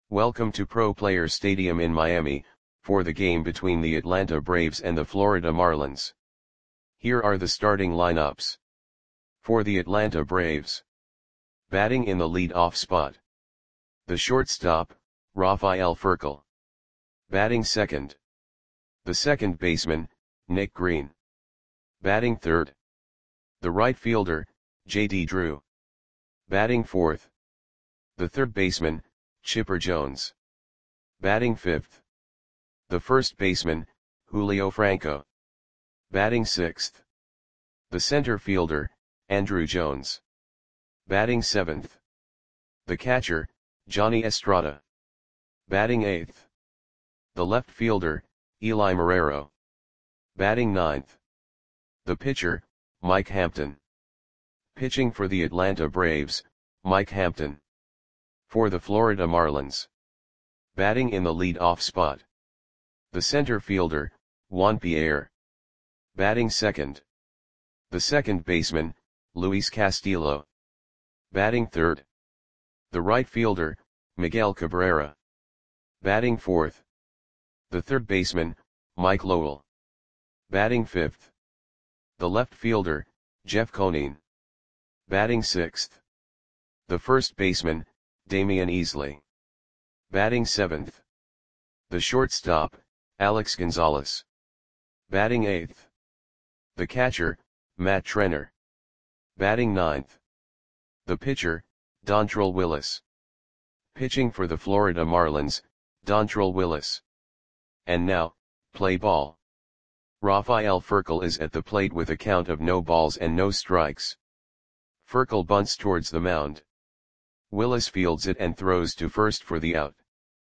Welcome to Pro Players Stadium in Miami, for the game between the Atlanta Braves and the Florida Marlins. Here are the starting lineups. For the Atlanta Braves. Batting in the lead-off spot. The shortstop, Rafael Furcal. Batting second. The second baseman, Nick Green. Batting third. The right fielder, J.D. Drew. Batting fourth. The third baseman, Chipper Jones. Batting fifth. The first baseman, Julio Franco. Batting sixth. The center fielder, Andruw Jones. Batting seventh. The catcher, Johnny Estrada. Batting eighth. The left fielder, Eli Marrero. Batting ninth. The pitcher, Mike Hampton. Pitching for the Atlanta Braves, Mike Hampton. For the Florida Marlins. Batting in the lead-off spot. The center fielder, Juan Pierre. Batting second. The second baseman, Luis Castillo. Batting third. The right fielder, Miguel Cabrera. Batting fourth. The third baseman, Mike Lowell. Batting fifth. The left fielder, Jeff Conine. Batting sixth. The first baseman, Damian Easley. Batting seventh. The shortstop, Alex Gonzalez. Batting eighth. The catcher, Matt Trenner. Batting ninth. The pitcher, Dontrelle Willis. Pitching for the Florida Marlins, Dontrelle Willis. And now, play ball. Rafael Furcal is at the plate with a count of no balls and no strikes. Furcal bunts towards the mound. Willis fields it and throws to first for the out.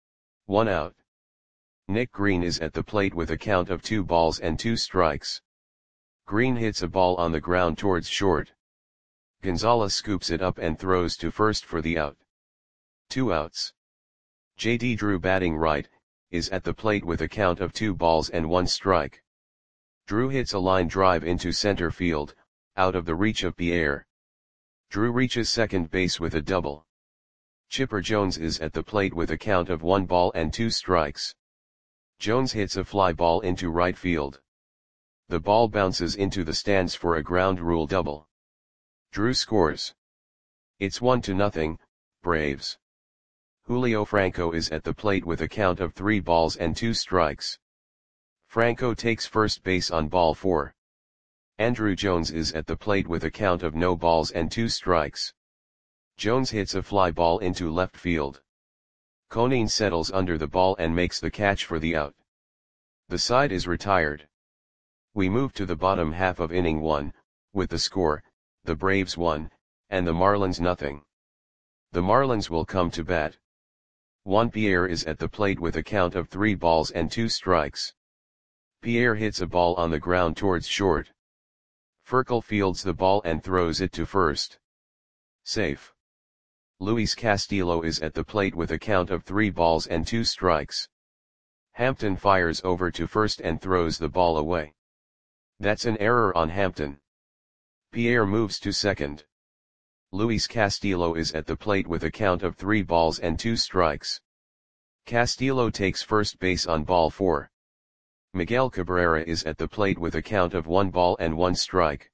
1 out. Nick Green is at the plate with a count of 2 balls and 2 strikes. Green hits a ball on the ground towards short. Gonzalez scoops it up and throws to first for the out. 2 outs. J.D. Drew, batting right, is at the plate with a count of 2 balls and 1 strike. Drew hits a line drive into center field, out of the reach of Pierre. Drew reaches second base with a double. Chipper Jones is at the plate with a count of 1 ball and 2 strikes. Jones hits a fly ball into right field. The ball bounces into the stands for a ground rule double. Drew scores. It's 1-0, Braves. Julio Franco is at the plate with a count of 3 balls and 2 strikes. Franco takes first base on ball 4. Andruw Jones is at the plate with a count of no balls and 2 strikes. Jones hits a fly ball into left field. Conine settles under the ball and makes the catch for the out. The side is retired. We move to the bottom half of inning 1, with the score, the Braves 1, and the Marlins 0. The Marlins will come to bat. Juan Pierre is at the plate with a count of 3 balls and 2 strikes. Pierre hits a ball on the ground towards short. Furcal fields the ball and throws it to first. Safe. Luis Castillo is at the plate with a count of 3 balls and 2 strikes. Hampton fires over to first and throws the ball away. That's an error on Hampton. Pierre moves to second. Luis Castillo is at the plate with a count of 3 balls and 2 strikes. Castillo takes first base on ball 4. Miguel Cabrera is at the plate with a count of 1 ball and 1 strike.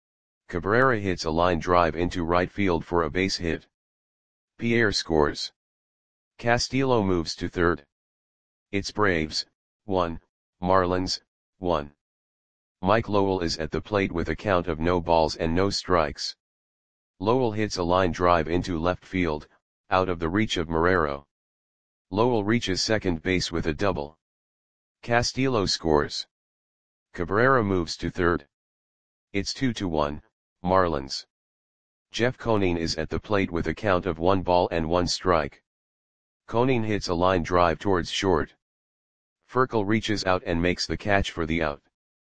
Cabrera hits a line drive into right field for a base hit. Pierre scores. Castillo moves to third. It's Braves 1, Marlins 1. Mike Lowell is at the plate with a count of no balls and no strikes. Lowell hits a line drive into left field, out of the reach of Marrero. Lowell reaches second base with a double. Castillo scores. Cabrera moves to third. It's 2-1, Marlins. Jeff Conine is at the plate with a count of 1 ball and 1 strike. Conine hits a line drive towards short. Furcal reaches out and makes the catch for the out.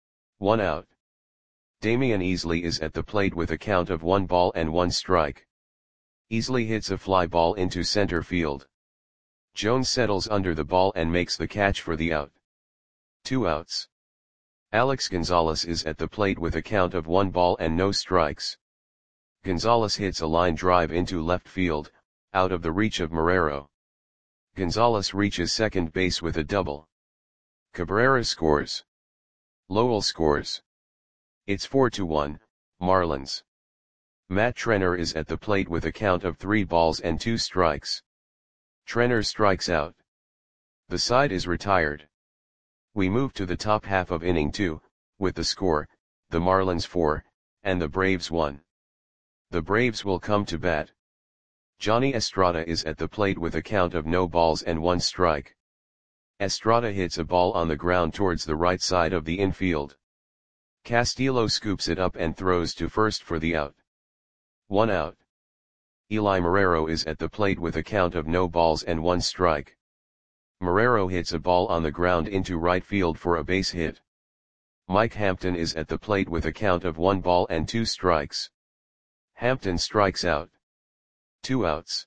1 out. Damian Easley is at the plate with a count of 1 ball and 1 strike. Easley hits a fly ball into center field. Jones settles under the ball and makes the catch for the out. 2 outs. Alex Gonzalez is at the plate with a count of 1 ball and no strikes. Gonzalez hits a line drive into left field, out of the reach of Marrero. Gonzalez reaches second base with a double. Cabrera scores. Lowell scores. It's 4-1, Marlins. Matt Trenner is at the plate with a count of 3 balls and 2 strikes. Trenner strikes out. The side is retired. We move to the top half of inning 2, with the score, the Marlins 4, and the Braves 1. The Braves will come to bat. Johnny Estrada is at the plate with a count of no balls and 1 strike. Estrada hits a ball on the ground towards the right side of the infield. Castillo scoops it up and throws to first for the out. 1 out. Eli Marrero is at the plate with a count of no balls and 1 strike. Marrero hits a ball on the ground into right field for a base hit. Mike Hampton is at the plate with a count of 1 ball and 2 strikes. Hampton strikes out. 2 outs.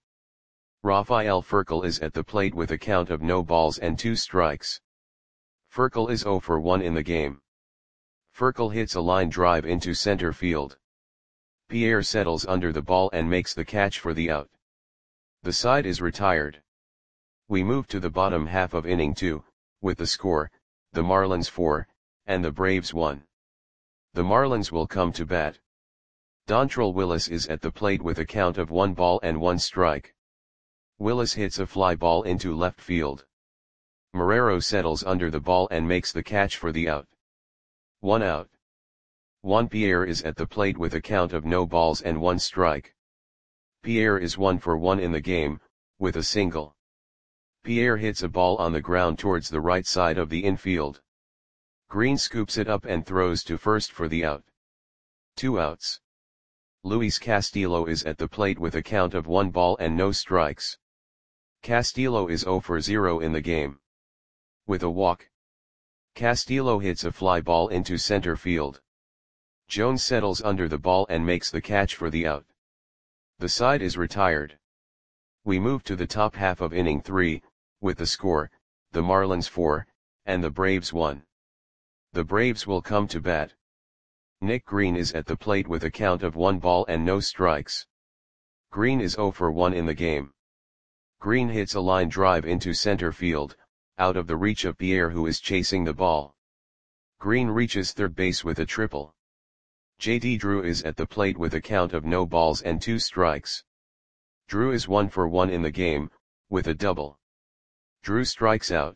Rafael Furcal is at the plate with a count of no balls and 2 strikes. Furcal is 0 for 1 in the game. Furcal hits a line drive into center field. Pierre settles under the ball and makes the catch for the out. The side is retired. We move to the bottom half of inning 2, with the score, the Marlins 4, and the Braves 1. The Marlins will come to bat. Dontrelle Willis is at the plate with a count of 1 ball and 1 strike. Willis hits a fly ball into left field. Marrero settles under the ball and makes the catch for the out. 1 out. Juan Pierre is at the plate with a count of no balls and 1 strike. Pierre is 1 for 1 in the game, with a single. Pierre hits a ball on the ground towards the right side of the infield. Green scoops it up and throws to first for the out. 2 outs. Luis Castillo is at the plate with a count of 1 ball and no strikes. Castillo is 0 for 0 in the game. With a walk. Castillo hits a fly ball into center field. Jones settles under the ball and makes the catch for the out. The side is retired. We move to the top half of inning 3, with the score, the Marlins 4, and the Braves 1. The Braves will come to bat. Nick Green is at the plate with a count of 1 ball and no strikes. Green is 0 for 1 in the game. Green hits a line drive into center field, out of the reach of Pierre who is chasing the ball. Green reaches third base with a triple. J.D. Drew is at the plate with a count of no balls and 2 strikes. Drew is 1 for 1 in the game, with a double. Drew strikes out.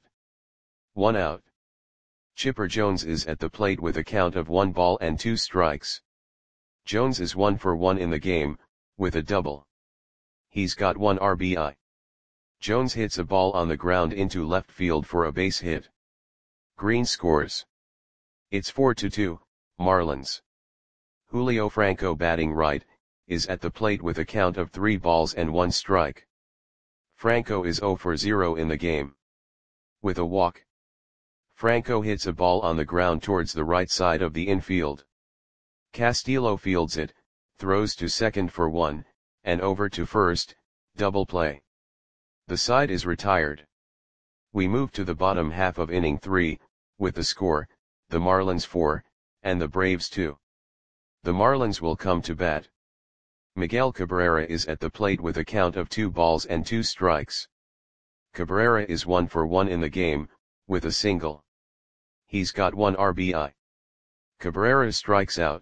1 out. Chipper Jones is at the plate with a count of 1 ball and 2 strikes. Jones is 1 for 1 in the game, with a double. He's got 1 RBI. Jones hits a ball on the ground into left field for a base hit. Green scores. It's 4-2, Marlins. Julio Franco batting right, is at the plate with a count of 3 balls and 1 strike. Franco is 0 for 0 in the game. With a walk. Franco hits a ball on the ground towards the right side of the infield. Castillo fields it, throws to second for 1, and over to first, double play. The side is retired. We move to the bottom half of inning 3, with the score, the Marlins 4, and the Braves 2. The Marlins will come to bat. Miguel Cabrera is at the plate with a count of 2 balls and 2 strikes. Cabrera is 1 for 1 in the game, with a single. He's got 1 RBI. Cabrera strikes out.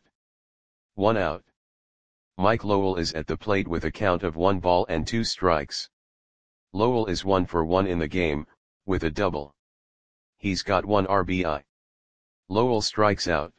1 out. Mike Lowell is at the plate with a count of 1 ball and 2 strikes. Lowell is 1 for 1 in the game, with a double. He's got 1 RBI. Lowell strikes out.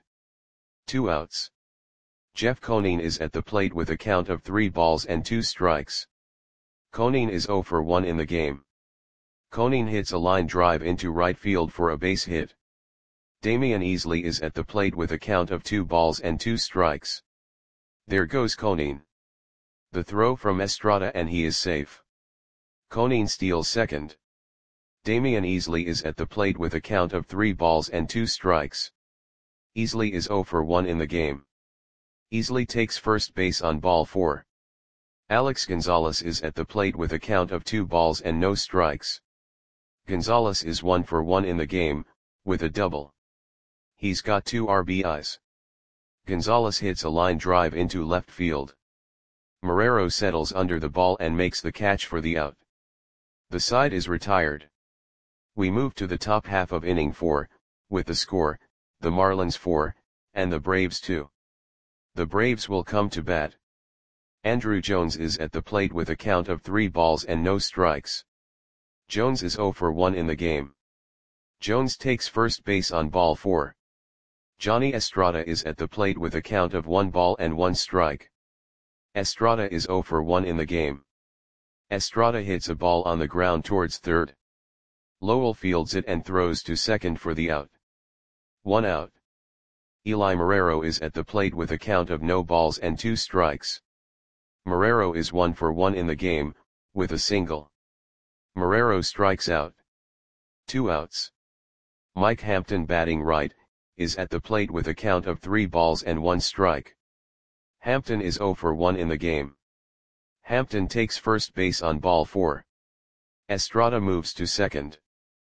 2 outs. Jeff Conine is at the plate with a count of 3 balls and 2 strikes. Conine is 0 for 1 in the game. Conine hits a line drive into right field for a base hit. Damian Easley is at the plate with a count of 2 balls and 2 strikes. There goes Conine. The throw from Estrada and he is safe. Conine steals second. Damian Easley is at the plate with a count of 3 balls and 2 strikes. Easley is 0 for 1 in the game. Easley takes first base on ball 4. Alex Gonzalez is at the plate with a count of 2 balls and no strikes. Gonzalez is 1 for 1 in the game, with a double. He's got 2 RBIs. Gonzalez hits a line drive into left field. Marrero settles under the ball and makes the catch for the out. The side is retired. We move to the top half of inning 4, with the score, the Marlins 4, and the Braves 2. The Braves will come to bat. Andruw Jones is at the plate with a count of 3 balls and no strikes. Jones is 0 for 1 in the game. Jones takes first base on ball 4. Johnny Estrada is at the plate with a count of 1 ball and 1 strike. Estrada is 0 for 1 in the game. Estrada hits a ball on the ground towards third. Lowell fields it and throws to second for the out. 1 out. Eli Marrero is at the plate with a count of no balls and 2 strikes. Marrero is 1 for 1 in the game, with a single. Marrero strikes out. 2 outs. Mike Hampton, batting right, is at the plate with a count of 3 balls and 1 strike. Hampton is 0 for 1 in the game. Hampton takes first base on ball 4. Estrada moves to second.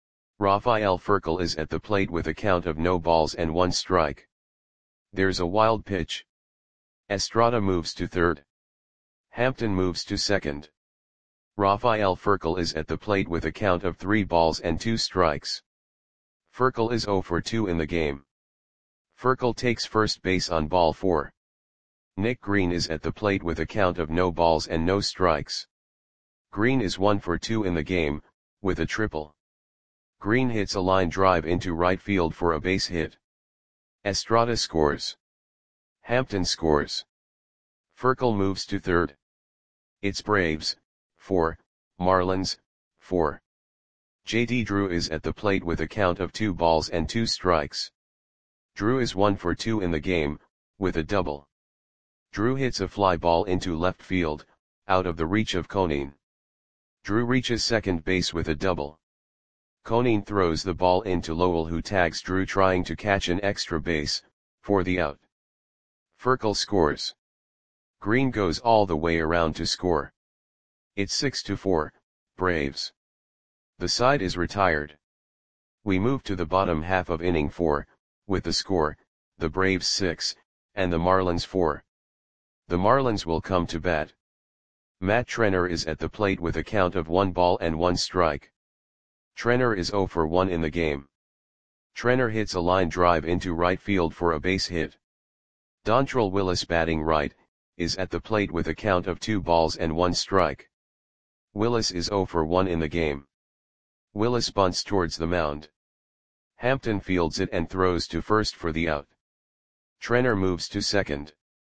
Rafael Furcal is at the plate with a count of no balls and 1 strike. There's a wild pitch. Estrada moves to third. Hampton moves to second. Rafael Furcal is at the plate with a count of 3 balls and 2 strikes. Furcal is 0 for 2 in the game. Furcal takes first base on ball 4. Nick Green is at the plate with a count of no balls and no strikes. Green is 1 for 2 in the game, with a triple. Green hits a line drive into right field for a base hit. Estrada scores. Hampton scores. Furcal moves to third. It's Braves, 4, Marlins, 4. J.D. Drew is at the plate with a count of 2 balls and 2 strikes. Drew is 1 for 2 in the game, with a double. Drew hits a fly ball into left field, out of the reach of Conine. Drew reaches second base with a double. Conine throws the ball into Lowell, who tags Drew trying to catch an extra base, for the out. Furcal scores. Green goes all the way around to score. It's 6-4, Braves. The side is retired. We move to the bottom half of inning 4, with the score, the Braves 6, and the Marlins 4. The Marlins will come to bat. Matt Trenner is at the plate with a count of 1 ball and 1 strike. Trenner is 0 for 1 in the game. Trenner hits a line drive into right field for a base hit. Dontrelle Willis, batting right, is at the plate with a count of 2 balls and 1 strike. Willis is 0 for 1 in the game. Willis bunts towards the mound. Hampton fields it and throws to first for the out. Trenner moves to second.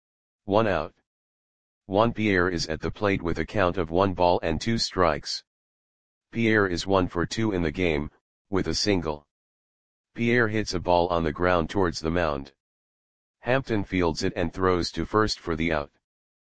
1 out. Juan Pierre is at the plate with a count of 1 ball and 2 strikes. Pierre is 1 for 2 in the game, with a single. Pierre hits a ball on the ground towards the mound. Hampton fields it and throws to first for the out.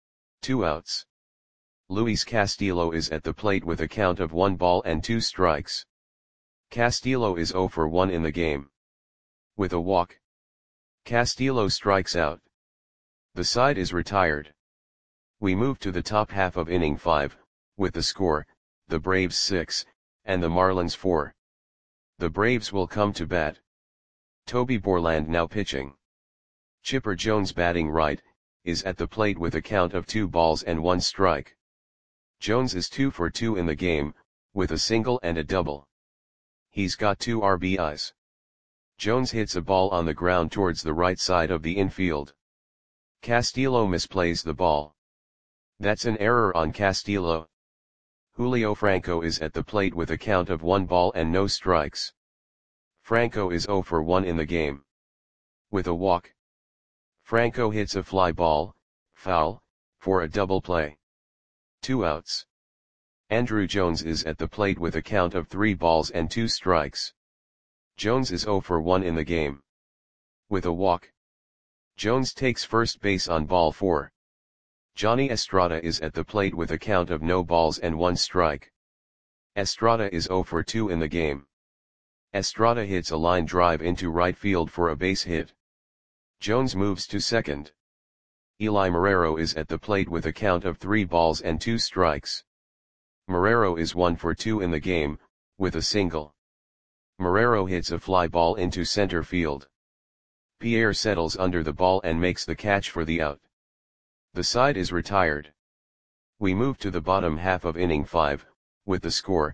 2 outs. Luis Castillo is at the plate with a count of 1 ball and 2 strikes. Castillo is 0 for 1 in the game. With a walk. Castillo strikes out. The side is retired. We move to the top half of inning 5, with the score, the Braves 6, and the Marlins 4. The Braves will come to bat. Toby Borland now pitching. Chipper Jones, batting right, is at the plate with a count of 2 balls and 1 strike. Jones is 2 for 2 in the game, with a single and a double. He's got 2 RBIs. Jones hits a ball on the ground towards the right side of the infield. Castillo misplays the ball. That's an error on Castillo. Julio Franco is at the plate with a count of 1 ball and no strikes. Franco is 0 for 1 in the game. With a walk. Franco hits a fly ball, foul, for a double play. 2 outs. Andruw Jones is at the plate with a count of 3 balls and 2 strikes. Jones is 0 for 1 in the game. With a walk. Jones takes first base on ball 4. Johnny Estrada is at the plate with a count of no balls and 1 strike. Estrada is 0 for 2 in the game. Estrada hits a line drive into right field for a base hit. Jones moves to second. Eli Marrero is at the plate with a count of 3 balls and 2 strikes. Marrero is 1 for 2 in the game, with a single. Marrero hits a fly ball into center field. Pierre settles under the ball and makes the catch for the out. The side is retired. We move to the bottom half of inning 5, with the score,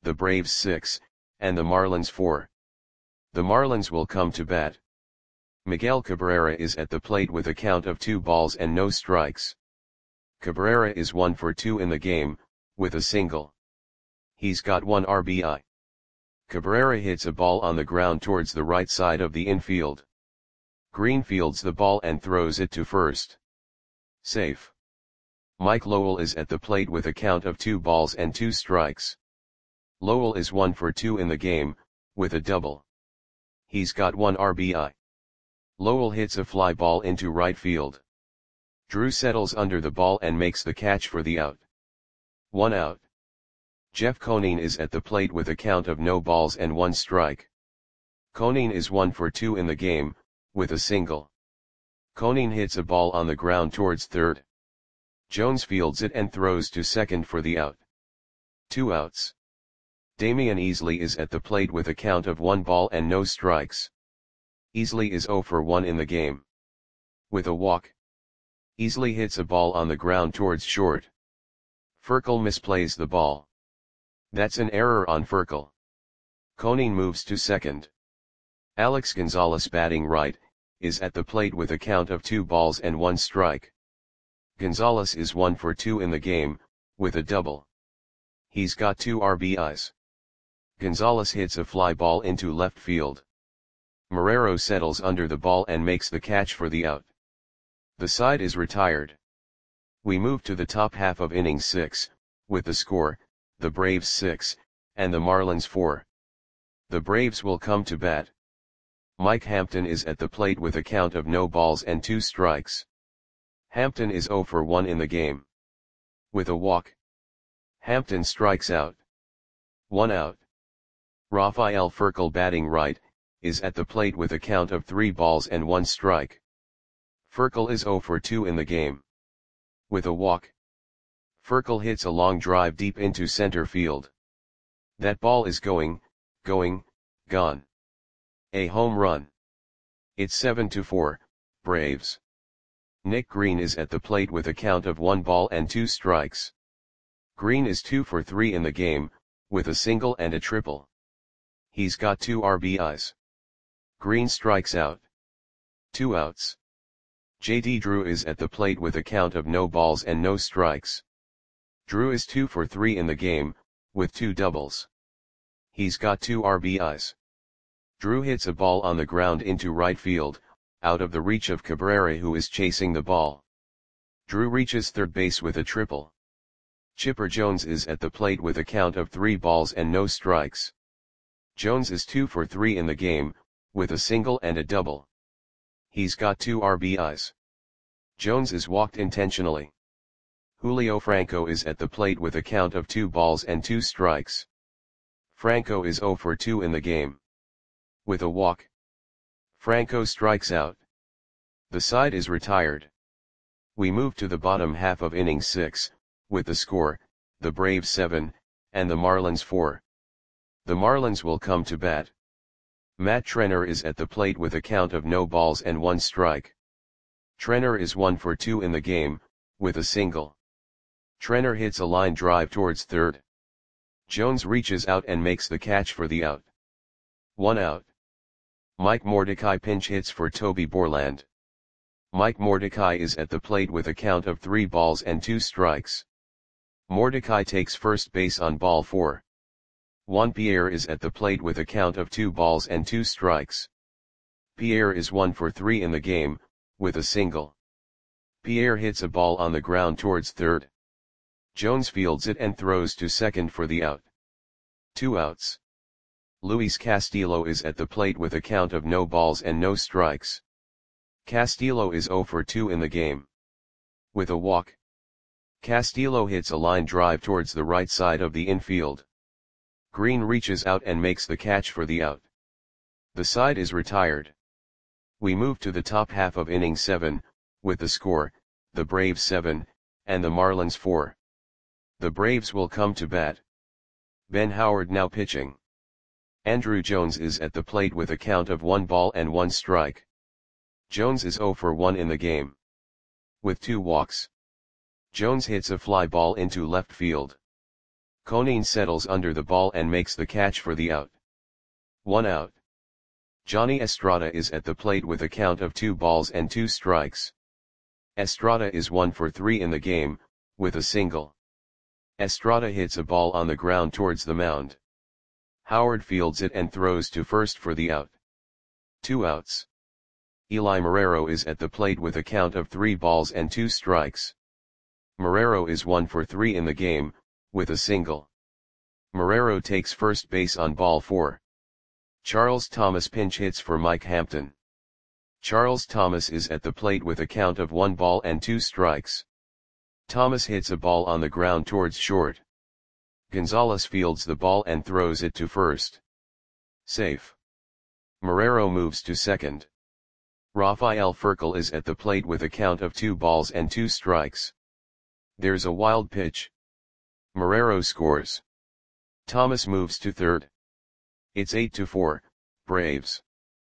the Braves 6, and the Marlins 4. The Marlins will come to bat. Miguel Cabrera is at the plate with a count of 2 balls and no strikes. Cabrera is 1 for 2 in the game, with a single. He's got 1 RBI. Cabrera hits a ball on the ground towards the right side of the infield. Green fields the ball and throws it to first. Safe. Mike Lowell is at the plate with a count of 2 balls and 2 strikes. Lowell is 1 for 2 in the game, with a double. He's got 1 RBI. Lowell hits a fly ball into right field. Drew settles under the ball and makes the catch for the out. 1 out. Jeff Conine is at the plate with a count of no balls and 1 strike. Conine is 1 for 2 in the game, with a single. Conine hits a ball on the ground towards third. Jones fields it and throws to second for the out. 2 outs. Damian Easley is at the plate with a count of 1 ball and no strikes. Easley is 0 for 1 in the game. With a walk. Easley hits a ball on the ground towards short. Furcal misplays the ball. That's an error on Furcal. Conine moves to second. Alex Gonzalez, batting right, is at the plate with a count of 2 balls and 1 strike. Gonzalez is 1 for 2 in the game, with a double. He's got 2 RBIs. Gonzalez hits a fly ball into left field. Marrero settles under the ball and makes the catch for the out. The side is retired. We move to the top half of inning 6, with the score, the Braves 6, and the Marlins 4. The Braves will come to bat. Mike Hampton is at the plate with a count of no balls and 2 strikes. Hampton is 0 for 1 in the game. With a walk. Hampton strikes out. 1 out. Rafael Furcal, batting right, is at the plate with a count of 3 balls and 1 strike. Furcal is 0 for 2 in the game. With a walk. Furcal hits a long drive deep into center field. That ball is gone. A home run. It's 7-4, Braves. Nick Green is at the plate with a count of 1 ball and 2 strikes. Green is 2 for 3 in the game, with a single and a triple. He's got 2 RBIs. Green strikes out. 2 outs. J.D. Drew is at the plate with a count of no balls and no strikes. Drew is 2 for 3 in the game, with 2 doubles. He's got 2 RBIs. Drew hits a ball on the ground into right field, out of the reach of Cabrera, who is chasing the ball. Drew reaches third base with a triple. Chipper Jones is at the plate with a count of 3 balls and no strikes. Jones is 2 for 3 in the game, with a single and a double. He's got 2 RBIs. Jones is walked intentionally. Julio Franco is at the plate with a count of 2 balls and 2 strikes. Franco is 0 for 2 in the game. With a walk. Franco strikes out. The side is retired. We move to the bottom half of inning 6, with the score, the Braves 7, and the Marlins 4. The Marlins will come to bat. Matt Trenner is at the plate with a count of no balls and 1 strike. Trenner is 1 for 2 in the game, with a single. Trenner hits a line drive towards third. Jones reaches out and makes the catch for the out. 1 out. Mike Mordecai pinch hits for Toby Borland. Mike Mordecai is at the plate with a count of 3 balls and 2 strikes. Mordecai takes first base on ball 4. Juan Pierre is at the plate with a count of 2 balls and 2 strikes. Pierre is 1 for 3 in the game, with a single. Pierre hits a ball on the ground towards third. Jones fields it and throws to second for the out. 2 outs. Luis Castillo is at the plate with a count of no balls and no strikes. Castillo is 0 for 2 in the game. With a walk. Castillo hits a line drive towards the right side of the infield. Green reaches out and makes the catch for the out. The side is retired. We move to the top half of inning 7, with the score, the Braves 7, and the Marlins 4. The Braves will come to bat. Ben Howard now pitching. Andrew Jones is at the plate with a count of 1 ball and 1 strike. Jones is 0 for 1 in the game. With 2 walks. Jones hits a fly ball into left field. Conine settles under the ball and makes the catch for the out. 1 out. Johnny Estrada is at the plate with a count of 2 balls and 2 strikes. Estrada is 1 for 3 in the game, with a single. Estrada hits a ball on the ground towards the mound. Howard fields it and throws to first for the out. 2 outs. Eli Marrero is at the plate with a count of 3 balls and 2 strikes. Marrero is 1 for 3 in the game, with a single. Marrero takes first base on ball 4. Charles Thomas pinch hits for Mike Hampton. Charles Thomas is at the plate with a count of 1 ball and 2 strikes. Thomas hits a ball on the ground towards short. Gonzalez fields the ball and throws it to first. Safe. Marrero moves to second. Rafael Furcal is at the plate with a count of 2 balls and 2 strikes. There's a wild pitch. Marrero scores. Thomas moves to third. It's 8-4, Braves.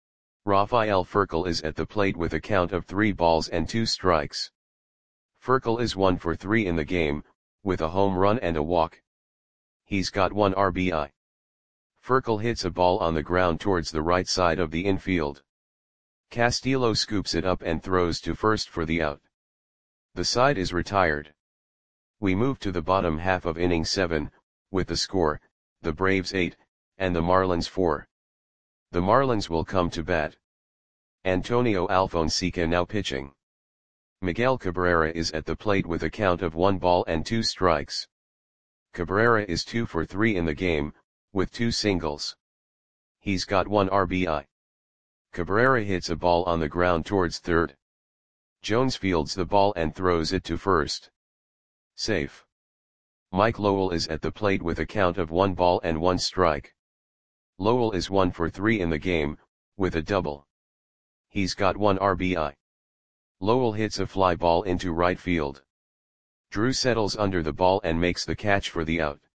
Rafael Furcal is at the plate with a count of 3 balls and 2 strikes. Furcal is 1 for 3 in the game, with a home run and a walk. He's got 1 RBI. Furcal hits a ball on the ground towards the right side of the infield. Castillo scoops it up and throws to first for the out. The side is retired. We move to the bottom half of inning 7, with the score, the Braves 8, and the Marlins 4. The Marlins will come to bat. Antonio Alfonseca now pitching. Miguel Cabrera is at the plate with a count of 1 ball and 2 strikes. Cabrera is 2 for 3 in the game, with 2 singles. He's got 1 RBI. Cabrera hits a ball on the ground towards third. Jones fields the ball and throws it to first. Safe. Mike Lowell is at the plate with a count of 1 ball and 1 strike. Lowell is 1 for 3 in the game, with a double. He's got 1 RBI. Lowell hits a fly ball into right field. Drew settles under the ball and makes the catch for the out.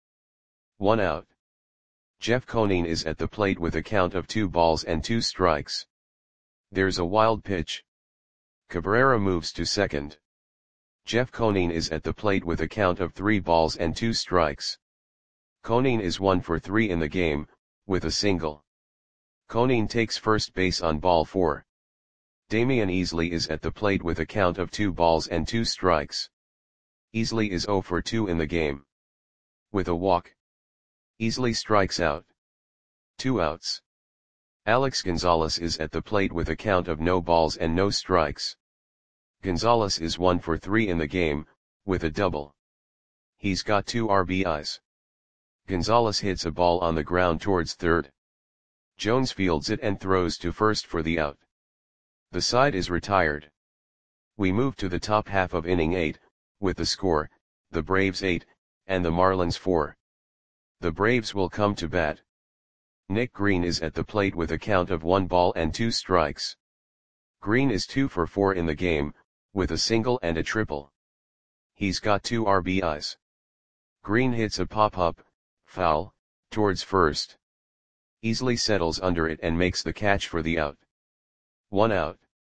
1 out. Jeff Conine is at the plate with a count of 2 balls and 2 strikes. There's a wild pitch. Cabrera moves to second. Jeff Conine is at the plate with a count of 3 balls and 2 strikes. Conine is 1 for 3 in the game, with a single. Conine takes first base on ball 4. Damian Easley is at the plate with a count of 2 balls and 2 strikes. Easley is 0 for 2 in the game. With a walk. Easley strikes out. 2 outs. Alex Gonzalez is at the plate with a count of no balls and no strikes. Gonzalez is 1 for 3 in the game, with a double. He's got 2 RBIs. Gonzalez hits a ball on the ground towards third. Jones fields it and throws to first for the out. The side is retired. We move to the top half of inning 8, with the score, the Braves 8, and the Marlins 4. The Braves will come to bat. Nick Green is at the plate with a count of 1 ball and 2 strikes. Green is 2 for 4 in the game, with a single and a triple. He's got 2 RBIs. Green hits a pop-up, foul, towards first. Easley settles under it and makes the catch for the out. 1 out.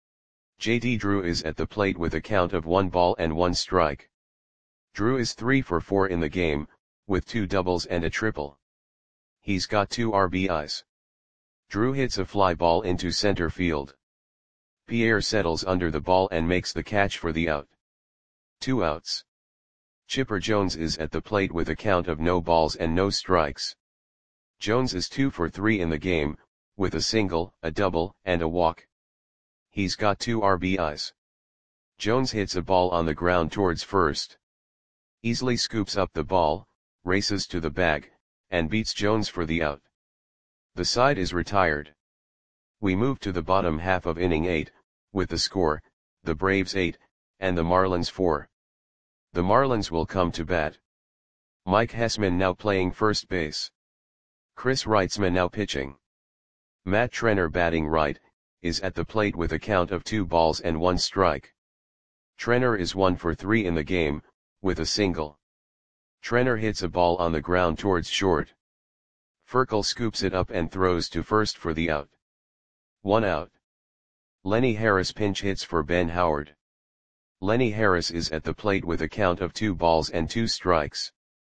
JD Drew is at the plate with a count of 1 ball and 1 strike. Drew is 3 for 4 in the game, with 2 doubles and a triple. He's got 2 RBIs. Drew hits a fly ball into center field. Pierre settles under the ball and makes the catch for the out. 2 outs. Chipper Jones is at the plate with a count of no balls and no strikes. Jones is 2 for 3 in the game, with a single, a double, and a walk. He's got 2 RBIs. Jones hits a ball on the ground towards first. Easley scoops up the ball, races to the bag, and beats Jones for the out. The side is retired. We move to the bottom half of inning 8, with the score, the Braves 8, and the Marlins 4. The Marlins will come to bat. Mike Hessman now playing first base. Chris Reitzman now pitching. Matt Trenner batting right, is at the plate with a count of 2 balls and 1 strike. Trenner is 1 for 3 in the game, with a single. Trenner hits a ball on the ground towards short. Furcal scoops it up and throws to first for the out. 1 out. Lenny Harris pinch hits for Ben Howard. Lenny Harris is at the plate with a count of 2 balls and 2 strikes.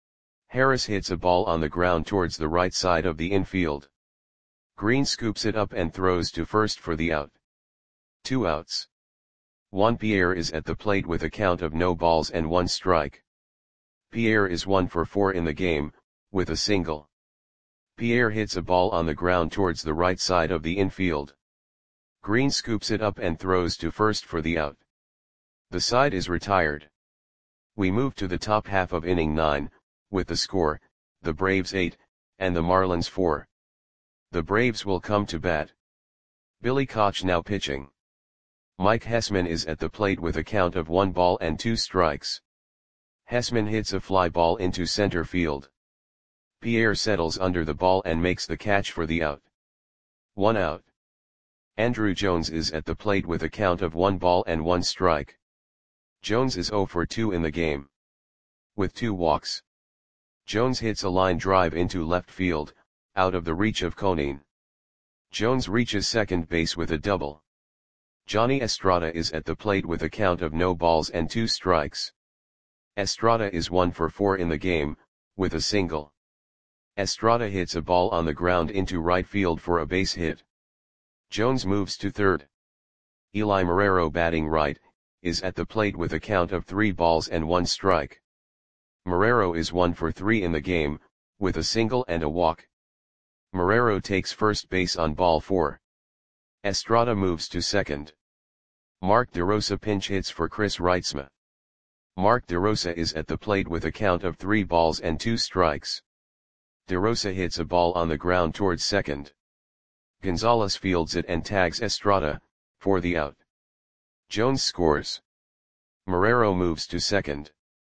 Harris hits a ball on the ground towards the right side of the infield. Green scoops it up and throws to first for the out. 2 outs. Juan Pierre is at the plate with a count of no balls and 1 strike. Pierre is 1 for 4 in the game, with a single. Pierre hits a ball on the ground towards the right side of the infield. Green scoops it up and throws to first for the out. The side is retired. We move to the top half of inning 9, with the score, the Braves 8, and the Marlins 4. The Braves will come to bat. Billy Koch now pitching. Mike Hessman is at the plate with a count of 1 ball and 2 strikes. Hessman hits a fly ball into center field. Pierre settles under the ball and makes the catch for the out. 1 out. Andruw Jones is at the plate with a count of 1 ball and 1 strike. Jones is 0 for 2 in the game. With 2 walks. Jones hits a line drive into left field, out of the reach of Conine. Jones reaches second base with a double. Johnny Estrada is at the plate with a count of no balls and 2 strikes. Estrada is 1 for 4 in the game, with a single. Estrada hits a ball on the ground into right field for a base hit. Jones moves to third. Eli Marrero, batting right, is at the plate with a count of 3 balls and 1 strike. Marrero is 1 for 3 in the game, with a single and a walk. Marrero takes first base on ball 4. Estrada moves to second. Mark DeRosa pinch hits for Chris Reitzma. Mark DeRosa is at the plate with a count of 3 balls and 2 strikes. DeRosa hits a ball on the ground towards second. Gonzalez fields it and tags Estrada, for the out. Jones scores. Marrero moves to second.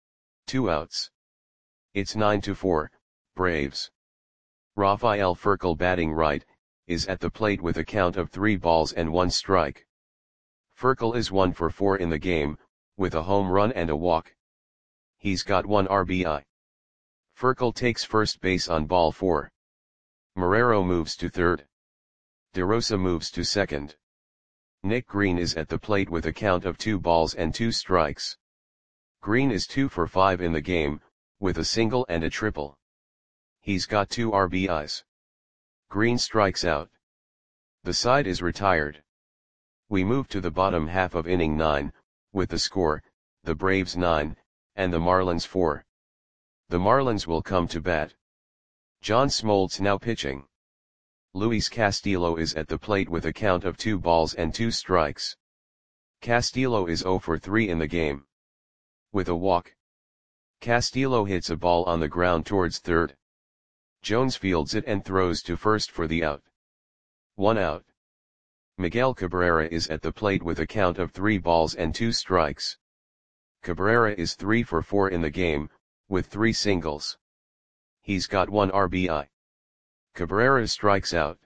2 outs. It's 9-4, Braves. Rafael Furcal, batting right, is at the plate with a count of 3 balls and 1 strike. Furcal is 1 for 4 in the game, with a home run and a walk. He's got 1 RBI. Furcal takes first base on ball 4. Marrero moves to third. DeRosa moves to second. Nick Green is at the plate with a count of 2 balls and 2 strikes. Green is 2 for 5 in the game, with a single and a triple. He's got 2 RBIs. Green strikes out. The side is retired. We move to the bottom half of inning 9, with the score, the Braves 9, and the Marlins 4. The Marlins will come to bat. John Smoltz now pitching. Luis Castillo is at the plate with a count of 2 balls and 2 strikes. Castillo is 0 for 3 in the game. With a walk. Castillo hits a ball on the ground towards third. Jones fields it and throws to first for the out. 1 out. Miguel Cabrera is at the plate with a count of 3 balls and 2 strikes. Cabrera is 3 for 4 in the game, with 3 singles. He's got 1 RBI. Cabrera strikes out.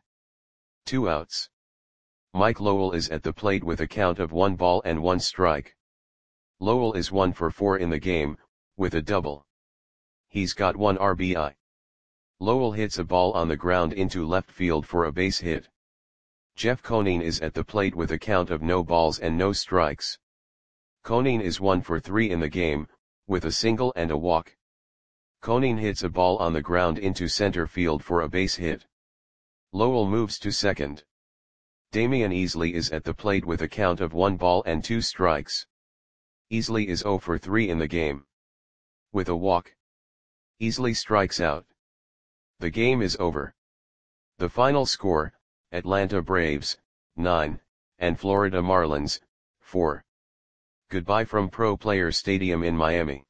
2 outs. Mike Lowell is at the plate with a count of 1 ball and 1 strike. Lowell is 1 for 4 in the game, with a double. He's got 1 RBI. Lowell hits a ball on the ground into left field for a base hit. Jeff Conine is at the plate with a count of no balls and no strikes. Conine is 1 for 3 in the game, with a single and a walk. Conine hits a ball on the ground into center field for a base hit. Lowell moves to second. Damian Easley is at the plate with a count of 1 ball and 2 strikes. Easley is 0 for 3 in the game. With a walk. Easley strikes out. The game is over. The final score, Atlanta Braves, 9, and Florida Marlins, 4. Goodbye from Pro Players Stadium in Miami.